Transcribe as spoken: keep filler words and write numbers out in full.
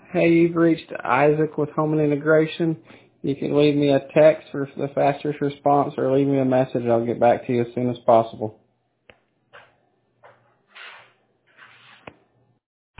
Hey, you've reached Isaac with Home and Integration. You can leave me a text for the fastest response or leave me a message. I'll get back to you as soon as possible.